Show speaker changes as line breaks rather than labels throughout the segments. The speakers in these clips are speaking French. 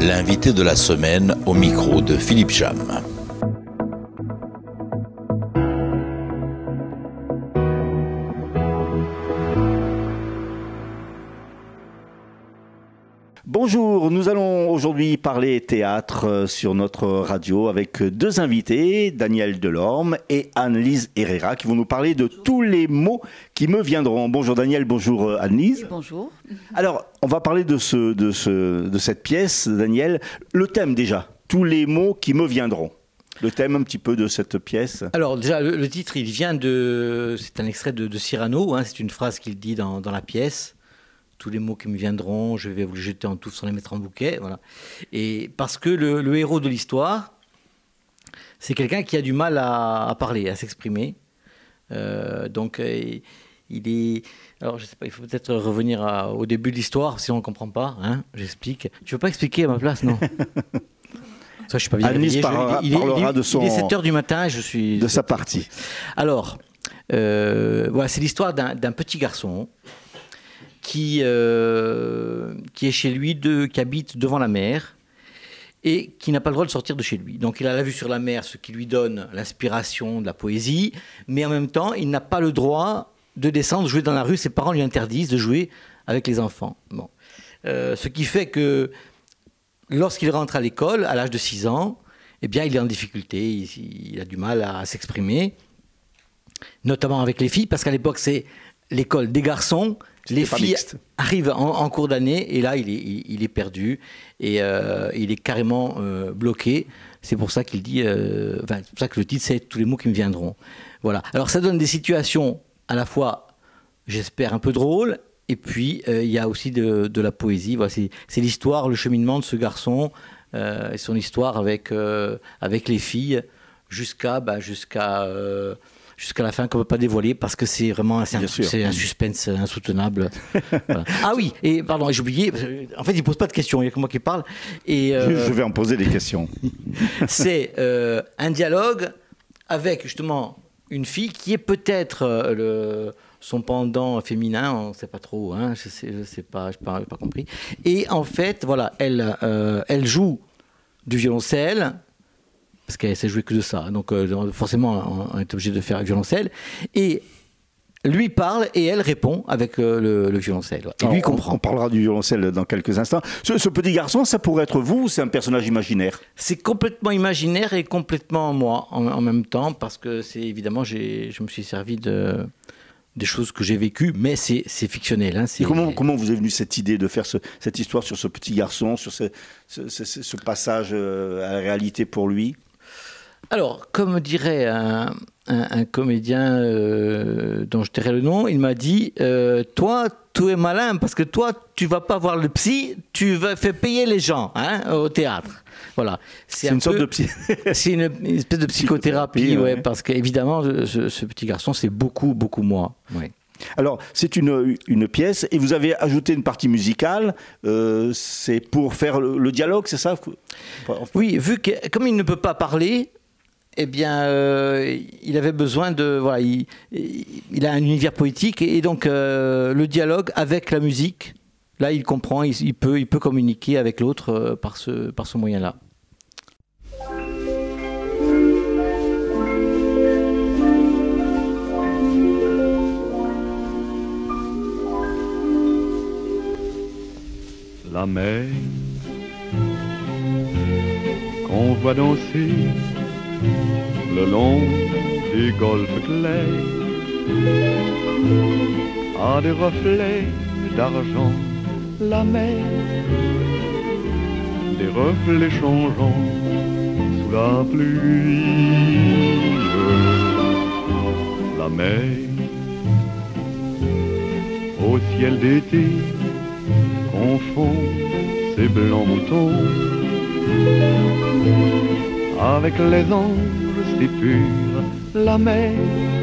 L'invité de la semaine au micro de Philippe Jam.
Bonjour, nous allons aujourd'hui parler théâtre sur notre radio avec deux invités, Daniel Delorme et Anne-Lise Herrera, qui vont nous parler de tous les mots qui me viendront. Bonjour Daniel, bonjour Anne-Lise.
Bonjour.
Alors, on va parler de cette pièce, Daniel. Le thème déjà, tous les mots qui me viendront. Le thème un petit peu de cette pièce.
Alors déjà, le titre, il vient c'est un extrait de Cyrano, c'est une phrase qu'il dit dans la pièce. Tous les mots qui me viendront, je vais vous les jeter en touffes sans les mettre en bouquet. Voilà. Et parce que le héros de l'histoire, c'est quelqu'un qui a du mal à parler, à s'exprimer. Donc, il est... Alors, je sais pas, il faut peut-être revenir au début de l'histoire, sinon on ne comprend pas. J'explique. Tu ne veux pas expliquer à ma place, non? Ça, je suis pas bien réveillé.
Parlera
il est 7h du matin, je suis...
De sa partie.
Alors, voilà, c'est l'histoire d'un petit garçon qui est chez lui, qui habite devant la mer et qui n'a pas le droit de sortir de chez lui. Donc il a la vue sur la mer, ce qui lui donne l'inspiration de la poésie, mais en même temps, il n'a pas le droit de descendre, jouer dans la rue. Ses parents lui interdisent de jouer avec les enfants. Bon. Ce qui fait que lorsqu'il rentre à l'école, à l'âge de 6 ans, eh bien, il est en difficulté, il a du mal à s'exprimer, notamment avec les filles, parce qu'à l'époque, c'est l'école des garçons. Les filles arrivent en cours d'année et là, il est perdu et il est carrément bloqué. C'est pour ça qu'il dit, c'est pour ça que le titre, c'est « Tous les mots qui me viendront ». Voilà. Alors, ça donne des situations à la fois, j'espère, un peu drôles, et puis il y a aussi de la poésie. Voilà, c'est l'histoire, le cheminement de ce garçon, et son histoire avec les filles jusqu'à la fin qu'on ne peut pas dévoiler parce que c'est vraiment c'est un suspense insoutenable. Voilà. Ah oui, et pardon, j'ai oublié, en fait il ne pose pas de questions, il n'y a que moi qui parle. Et,
je vais en poser des questions.
C'est un dialogue avec justement une fille qui est peut-être son pendant féminin, on ne sait pas trop, je n'ai pas compris. Et en fait, voilà, elle joue du violoncelle, parce qu'elle sait jouer que de ça. Donc forcément, on est obligé de faire un violoncelle. Et lui parle et elle répond avec le violoncelle. Et lui comprend.
On parlera du violoncelle dans quelques instants. Ce petit garçon, ça pourrait être vous ou c'est un personnage imaginaire?
C'est complètement imaginaire et complètement moi en même temps, parce que c'est évidemment, je me suis servi des choses que j'ai vécues, mais c'est fictionnel.
Et comment vous est venue cette idée de faire cette histoire sur ce petit garçon, sur ce passage à la réalité pour lui?
Alors, comme dirait un comédien dont je tairai le nom, il m'a dit toi, tu es malin parce que toi, tu vas pas voir le psy, tu vas faire payer les gens au théâtre. Voilà.
C'est une sorte de psy.
C'est une espèce de psychothérapie, parce qu'évidemment, ce petit garçon, c'est beaucoup, beaucoup moi. Ouais.
Alors, c'est une pièce et vous avez ajouté une partie musicale. C'est pour faire le dialogue, c'est ça?
Oui, vu que comme il ne peut pas parler, eh bien, il avait besoin de... Voilà, il a un univers poétique et donc le dialogue avec la musique, là, il comprend, il peut communiquer avec l'autre par ce moyen-là.
La mer qu'on voit danser le long des golfes clairs a des reflets d'argent. La mer, des reflets changeants sous la pluie. La mer, au ciel d'été, confond ses blancs moutons avec les anges si purs. La mer,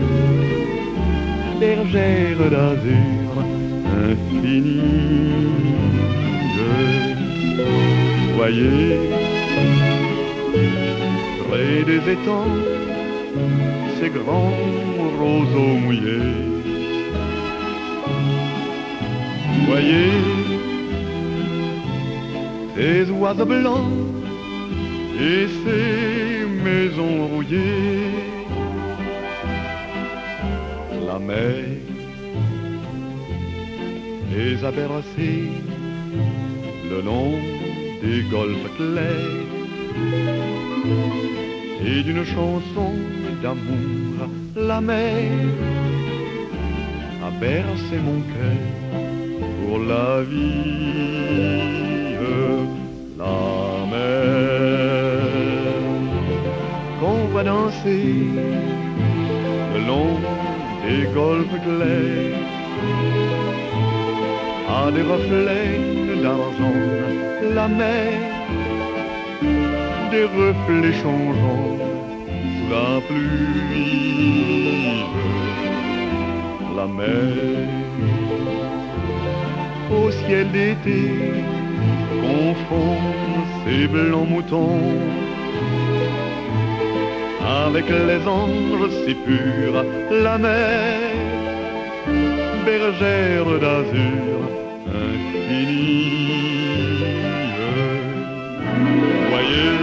bergère d'azur infinie. Voyez, près des étangs, ces grands roseaux mouillés. Voyez, ces oiseaux blancs et ces maisons rouillées. La mer les a bercés le long des golfes clairs, et d'une chanson d'amour la mer a bercé mon cœur pour la vie. La mer qu'on voit danser le long des golfes clairs a des reflets d'argent. La mer, des reflets changeants sous la pluie. La mer, au ciel d'été, confond ses blancs moutons avec les anges si purs. La mer, bergère d'azur infinie. Voyez,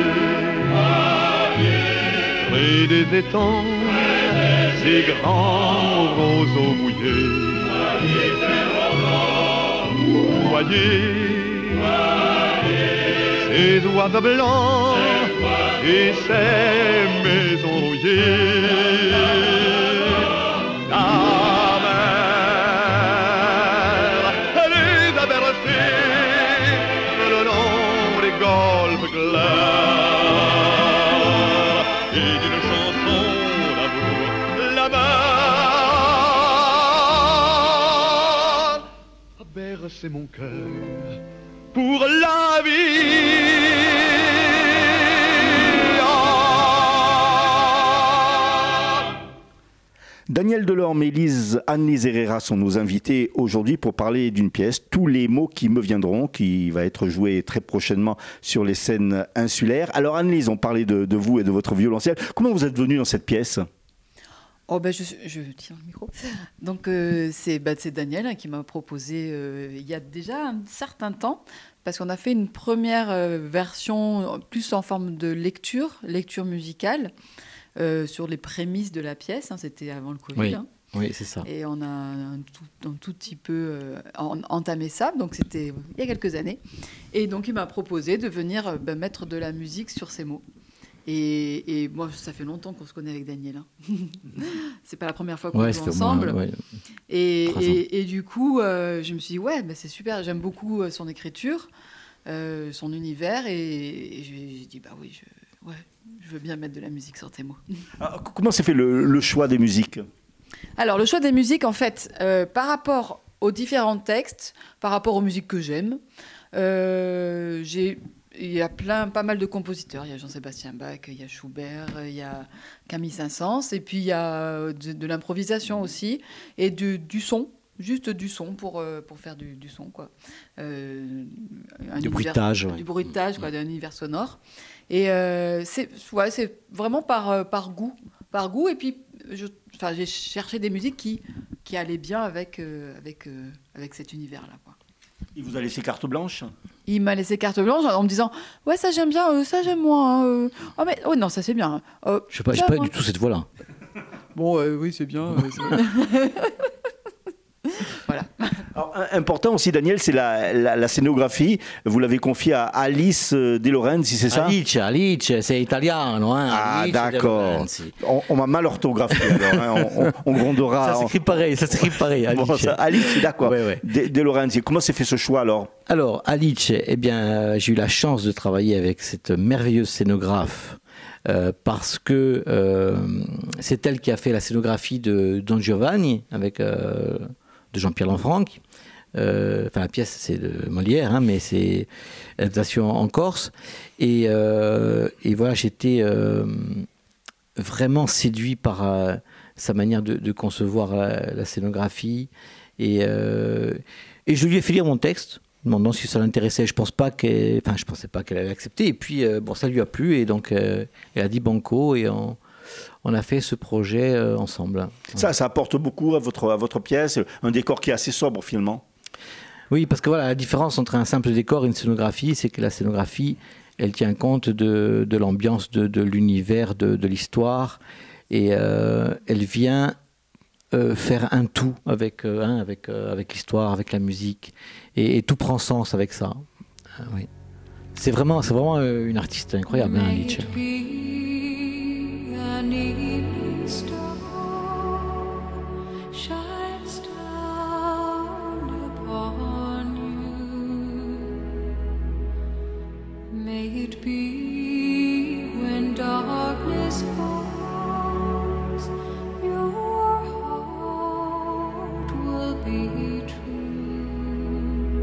près des étangs, ces grands roseaux mouillés. Voyez, ces oiseaux blancs et ces maisons rouillées. La mer, elle les a bercés le long des golfes clairs, et d'une chanson d'amour la mer a bercé mon cœur pour la vie.
Daniel Delorme et Anne-Lise Herrera sont nos invités aujourd'hui pour parler d'une pièce, Tous les mots qui me viendront, qui va être jouée très prochainement sur les scènes insulaires. Alors Anne-Lise, on parlait de vous et de votre violoncelle. Comment vous êtes venue dans cette pièce ?
Oh ben je tiens le micro. Donc c'est Daniel qui m'a proposé il y a déjà un certain temps, parce qu'on a fait une première version plus en forme de lecture musicale sur les prémices de la pièce. C'était avant le Covid.
Oui, oui, c'est ça.
Et on a un tout petit peu entamé ça, donc c'était il y a quelques années. Et donc il m'a proposé de venir mettre de la musique sur ces mots. Et moi, ça fait longtemps qu'on se connaît avec Daniel. C'est pas la première fois qu'on joue ensemble. Et du coup, je me suis dit, c'est super, j'aime beaucoup son écriture, son univers. Et j'ai dit, je veux bien mettre de la musique sur tes mots.
Alors, comment s'est fait le choix des musiques ?
Alors, le choix des musiques, en fait, par rapport aux différents textes, par rapport aux musiques que j'aime, il y a pas mal de compositeurs. Il y a Jean-Sébastien Bach, il y a Schubert, il y a Camille Saint-Saëns, et puis il y a de l'improvisation aussi, et du son, juste du son pour faire du son, quoi.
Du bruitage.
Du bruitage, quoi, d'un univers sonore. Et c'est vraiment par goût. Par goût, et puis j'ai cherché des musiques qui allaient bien avec cet univers-là, quoi.
Il vous a laissé carte blanche ?
Il m'a laissé carte blanche en me disant « Ouais, ça j'aime bien, ça j'aime moins. Oh non, ça c'est bien.
Je n'ai pas du tout cette voix-là. »
Bon, oui, c'est bien. Voilà.
Alors, important aussi, Daniel, c'est la scénographie. Vous l'avez confiée à Alice De Lorenzi, c'est ça ?
Alice, c'est italiano.
Ah,
Alice
d'accord. On m'a mal orthographié, alors. On grondera.
Ça s'écrit pareil. Alice,
bon, Alice, d'accord.
Ouais.
De Lorenzi. Comment s'est fait ce choix, alors ?
Alors, Alice, j'ai eu la chance de travailler avec cette merveilleuse scénographe. Parce que c'est elle qui a fait la scénographie de Don Giovanni de Jean-Pierre Lanfranc. La pièce c'est de Molière, mais c'est l'adaptation en Corse. Et voilà, j'étais vraiment séduit par sa manière de concevoir la scénographie. Et je lui ai fait lire mon texte, demandant si ça l'intéressait. Je pensais pas qu'elle allait accepter. Et puis, ça lui a plu. Et donc, elle a dit banco. Et on a fait ce projet ensemble.
Ça apporte beaucoup à votre pièce. Un décor qui est assez sobre, finalement.
Oui, parce que voilà, la différence entre un simple décor et une scénographie, c'est que la scénographie, elle tient compte de l'ambiance, de l'univers, de l'histoire, et elle vient faire un tout avec l'histoire, avec la musique, et tout prend sens avec ça. Oui. C'est vraiment une artiste incroyable, hein, Nietzsche.
May it be when darkness falls, your heart will be true.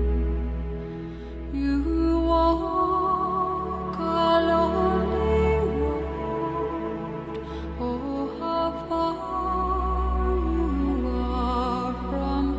You walk a lonely road, oh how far you are from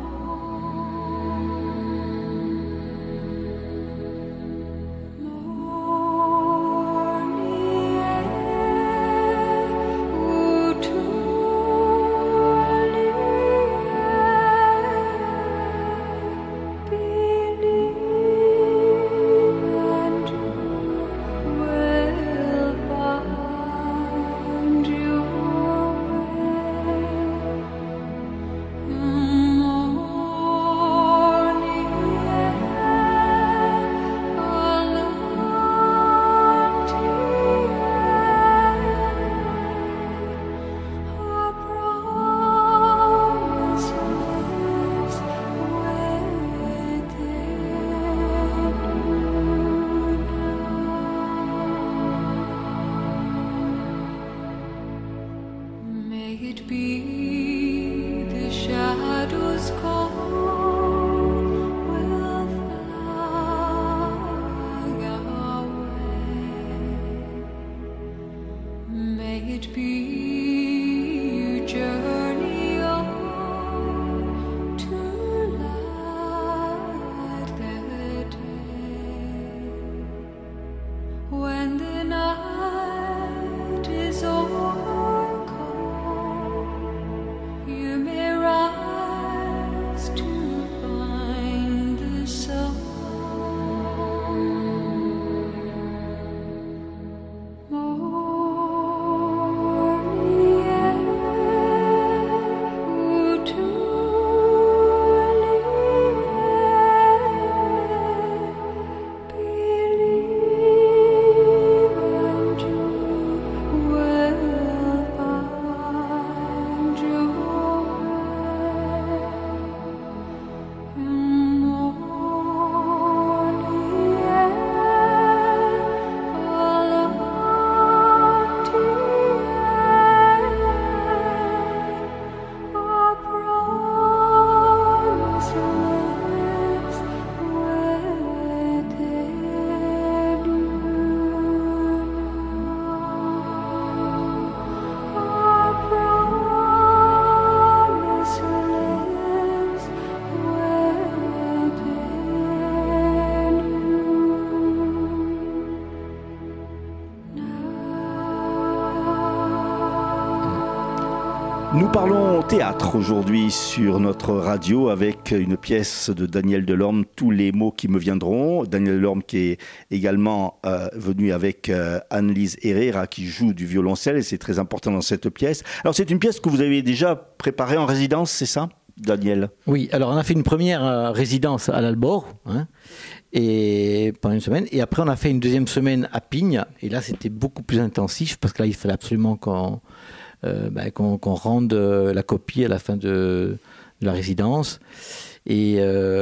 Nous parlons théâtre aujourd'hui sur notre radio avec une pièce de Daniel Delorme, Tous les mots qui me viendront. Daniel Delorme qui est également venu avec Annelise Herrera qui joue du violoncelle et c'est très important dans cette pièce. Alors c'est une pièce que vous avez déjà préparée en résidence, c'est ça, Daniel?
Oui, alors on a fait une première résidence à l'Albor, et pendant une semaine, et après on a fait une deuxième semaine à Pignes, et là c'était beaucoup plus intensif parce que là il fallait absolument qu'on rende la copie à la fin de la résidence. Et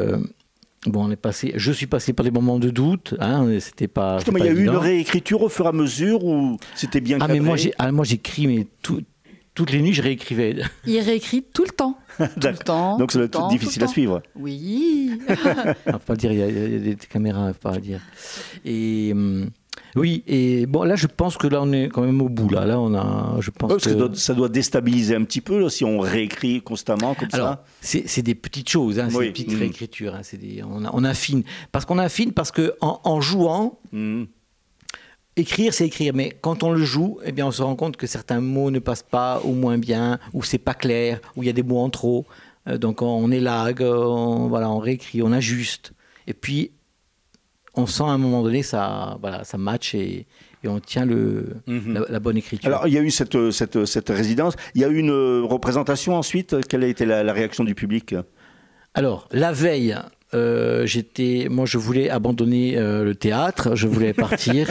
je suis passé par des moments de doute. C'était pas.
Justement, il y a eu une réécriture au fur et à mesure ou c'était bien cadré?
Mais moi j'écrie, toutes les nuits je réécrivais.
Il réécrit tout le temps. Tout le temps.
Donc ça doit être difficile à suivre.
Oui.
On ne peut pas dire, il y a des caméras, on ne peut pas dire. Et. Oui, et bon, là, je pense que là, on est quand même au bout. Là, je pense
que ça doit déstabiliser un petit peu là, si on réécrit constamment comme ça.
C'est des petites choses, c'est des petites réécritures. On affine. Parce qu'en jouant, écrire, c'est écrire. Mais quand on le joue, eh bien, on se rend compte que certains mots ne passent pas, ou moins bien, ou c'est pas clair, ou il y a des mots en trop. Donc on élague, on réécrit, on ajuste. Et puis on sent à un moment donné ça match et on tient la bonne écriture.
Alors, il y a eu cette résidence. Il y a eu une représentation ensuite. Quelle a été la réaction du public ?
Alors, la veille, je voulais abandonner le théâtre. Je voulais partir.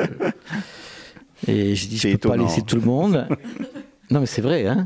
Et j'ai dit, je ne peux pas laisser tout le monde. Non, mais c'est vrai. Hein.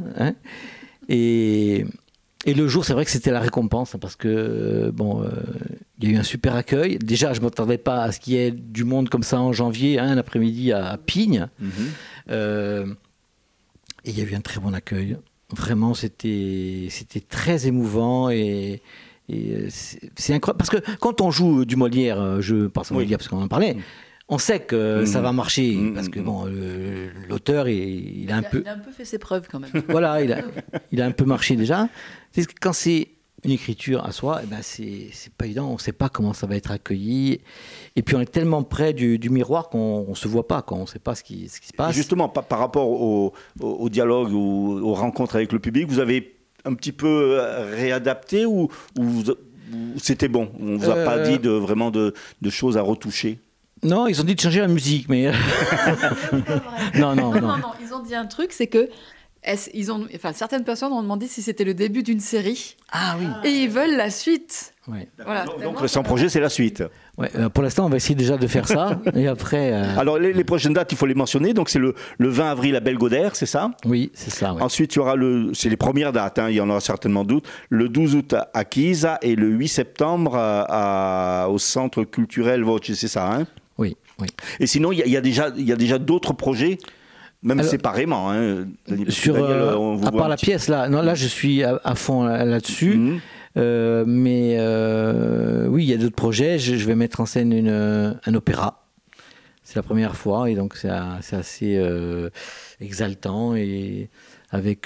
Et le jour, c'est vrai que c'était la récompense, parce que il y a eu un super accueil. Déjà, je ne m'attendais pas à ce qu'il y ait du monde comme ça en janvier, un après-midi à Pignes. Et il y a eu un très bon accueil. Vraiment, c'était très émouvant et c'est incroyable. Parce que quand on joue du Molière, je pense à Molière parce qu'on en parlait, on sait que ça va marcher, parce que l'auteur, il a un peu
fait ses preuves quand même.
Voilà, il a un peu marché déjà. C'est que quand c'est une écriture à soi, c'est pas évident, on ne sait pas comment ça va être accueilli. Et puis on est tellement près du miroir qu'on ne se voit pas, on ne sait pas ce qui se passe.
Et justement, par rapport au dialogue ou aux rencontres avec le public, vous avez un petit peu réadapté ou c'était bon ? On ne vous a pas dit vraiment de choses à retoucher ?
Non, ils ont dit de changer la musique, mais... Non,
ils ont dit un truc, c'est que certaines personnes ont demandé si c'était le début d'une série.
Ah oui.
Et ils veulent la suite.
Ouais.
Voilà,
donc son projet, c'est la suite.
Ouais, pour l'instant, on va essayer déjà de faire ça. Et après...
Alors, les prochaines dates, il faut les mentionner. Donc, c'est le 20 avril à Belgodère, c'est ça ?
Oui, c'est ça. Ouais.
Ensuite, il y aura c'est les premières dates, il y en aura certainement d'autres. Le 12 août à Kisa et le 8 septembre au Centre culturel Voce, c'est ça, hein ?
Oui.
Et sinon, il y a déjà d'autres projets, même séparément. Hein,
à part la pièce, là, je suis à fond là-dessus. Mais oui, il y a d'autres projets. Je vais mettre en scène un opéra. C'est la première fois, et donc c'est assez exaltant, et avec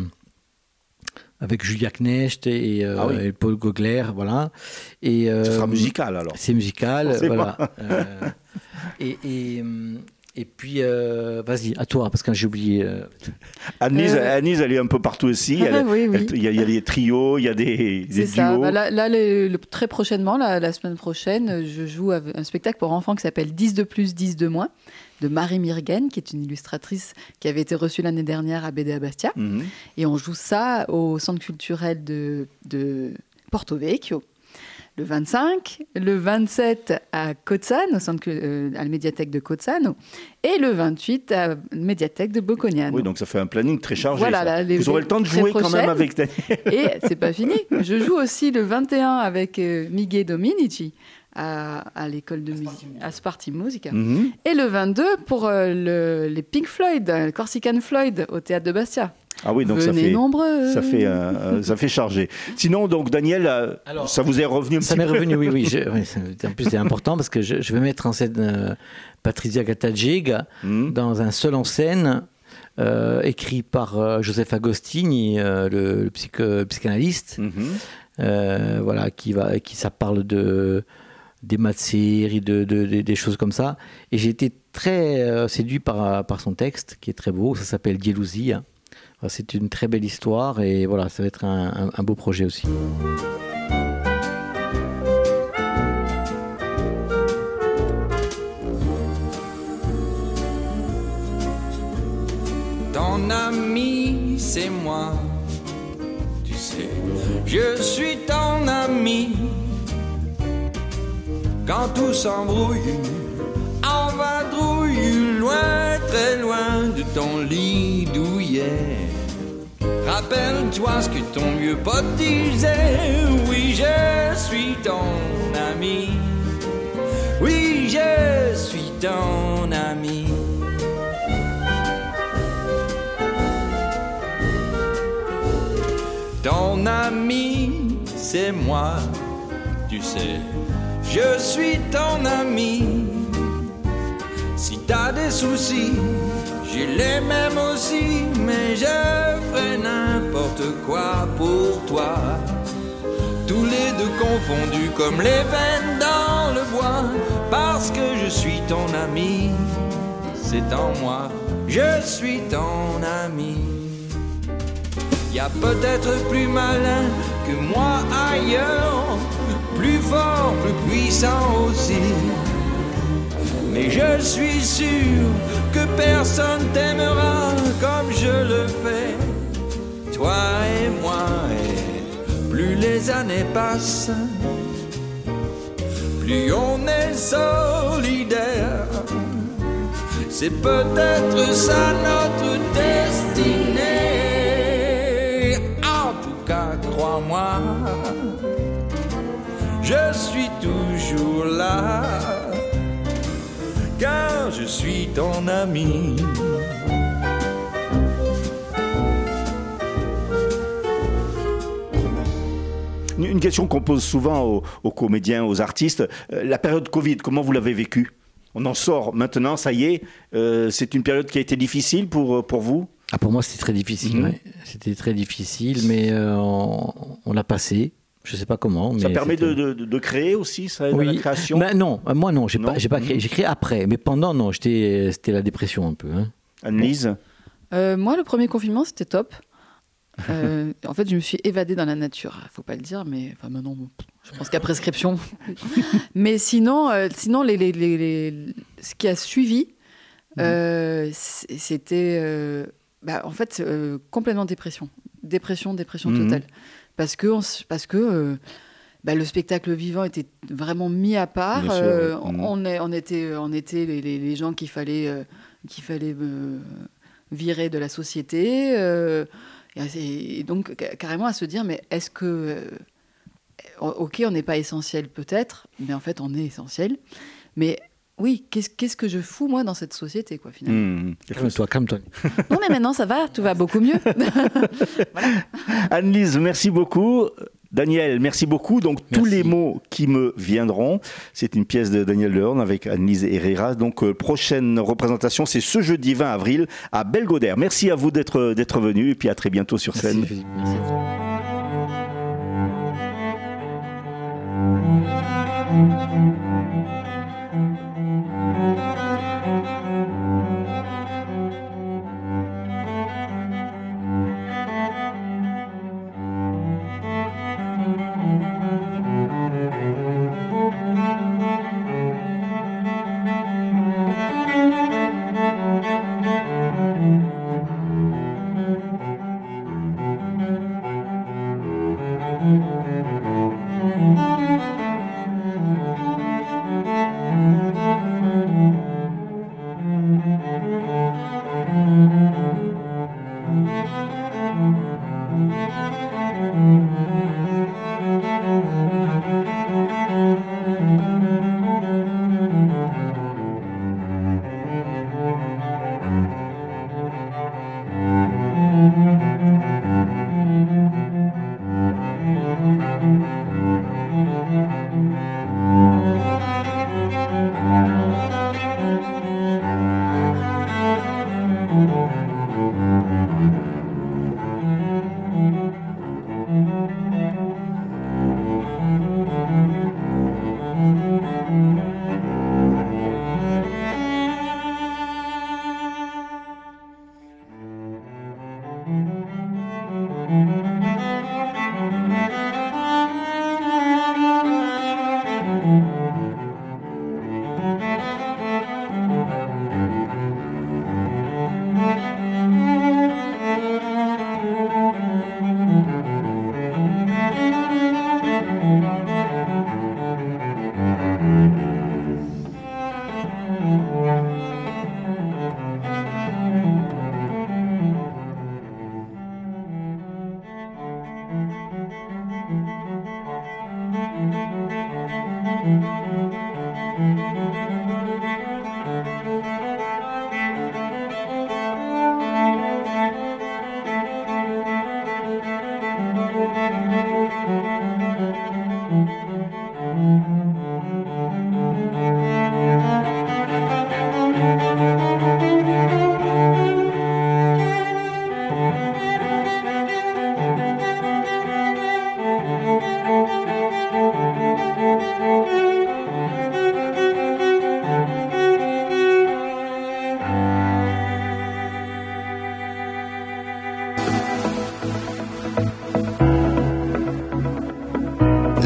Julia Knecht et Paul Gogler, voilà. Et
ce sera musical alors.
C'est musical, voilà. Et puis, vas-y, à toi, parce que j'ai oublié.
Annelise, elle est un peu partout aussi.
Oui.
Il y a des trios, il y a des duos.
C'est ça. Là, très prochainement, la semaine prochaine, je joue un spectacle pour enfants qui s'appelle 10 de plus, 10 de moins, de Marie Mirgen, qui est une illustratrice qui avait été reçue l'année dernière à BD à Bastia. Et on joue ça au centre culturel de Porto Vecchio. Le 25, le 27 à Cozzano, à la médiathèque de Cozzano, et le 28 à la médiathèque de Bocconiano.
Oui, donc ça fait un planning très chargé.
Voilà,
vous aurez le temps de jouer quand même avec Daniel.
Et c'est pas fini. Je joue aussi le 21 avec Miguel Dominici à l'école de musique, à Sparti Musica. Et le 22 pour les Pink Floyd, Corsican Floyd, au théâtre de Bastia.
Ah oui, donc
venez nombreux.
ça fait charger. Sinon, donc Daniel, alors, ça vous est revenu un petit peu ?
Ça m'est revenu, oui. En plus, c'est important parce que je vais mettre en scène Patrizia Gattagiega dans un seul en scène, écrit par Joseph Agostini, le psychanalyste, voilà, qui ça parle des Mazzeri, des choses comme ça. Et j'ai été très séduit par son texte, qui est très beau. Ça s'appelle Gelosia. C'est une très belle histoire, et voilà, ça va être un beau projet aussi.
Ton ami, c'est moi, tu sais, je suis ton ami. Quand tout s'embrouille, en vadrouille, loin, très loin de ton lit douillet. Rappelle-toi ce que ton vieux pote disait. Oui, je suis ton ami. Oui, je suis ton ami. Ton ami, c'est moi, tu sais. Je suis ton ami. Si t'as des soucis, j'ai les mêmes aussi, mais je ferai n'importe quoi pour toi. Tous les deux confondus comme les veines dans le bois, parce que je suis ton ami, c'est en moi, je suis ton ami. y a peut-être plus malin que moi ailleurs, plus fort, plus puissant aussi. Mais je suis sûr que personne t'aimera comme je le fais, toi et moi. Et plus les années passent, plus on est solidaire. C'est peut-être ça notre destinée. En tout cas, crois-moi, je suis toujours là, car je suis ton ami.
Une question qu'on pose souvent aux comédiens, aux artistes, la période Covid, comment vous l'avez vécue? On en sort maintenant, ça y est, c'est une période qui a été difficile pour vous?
Ah, pour moi, c'était très difficile. Ouais. C'était très difficile, mais on l'a passé. Je ne sais pas comment. Mais
ça permet de créer aussi, ça aide à la création?
Ben non, moi non, j'ai pas créé. J'ai créé après, mais pendant, non, c'était la dépression un peu. Hein.
Anne-Lise?
Moi, le premier confinement, c'était top. En fait, je me suis évadée dans la nature. Faut pas le dire, mais enfin maintenant, je pense qu'à prescription. Mais sinon, ce qui a suivi, c'était, en fait, complètement dépression totale, parce que le spectacle vivant était vraiment mis à part. On était les gens qu'il fallait virer de la société. Et donc, carrément à se dire, mais est-ce que... ok, on n'est pas essentiel peut-être, mais en fait, on est essentiel. Mais oui, qu'est-ce que je fous, moi, dans cette société, quoi, finalement.
Calme-toi.
Non, mais maintenant, ça va, tout va beaucoup mieux. Voilà.
Anne-Lise, merci beaucoup. Daniel, merci beaucoup. Donc,
merci.
Tous les mots qui me viendront, c'est une pièce de Daniel Delorme avec Anne-Lise Herrera. Donc, prochaine représentation, c'est ce jeudi 20 avril à Belgodère. Merci à vous d'être venu et puis à très bientôt sur scène.
Merci.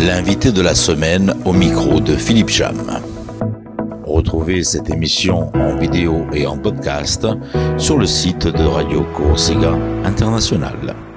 l'invité de la semaine au micro de Philippe Jam. Retrouvez cette émission en vidéo et en podcast sur le site de Radio Corsica International.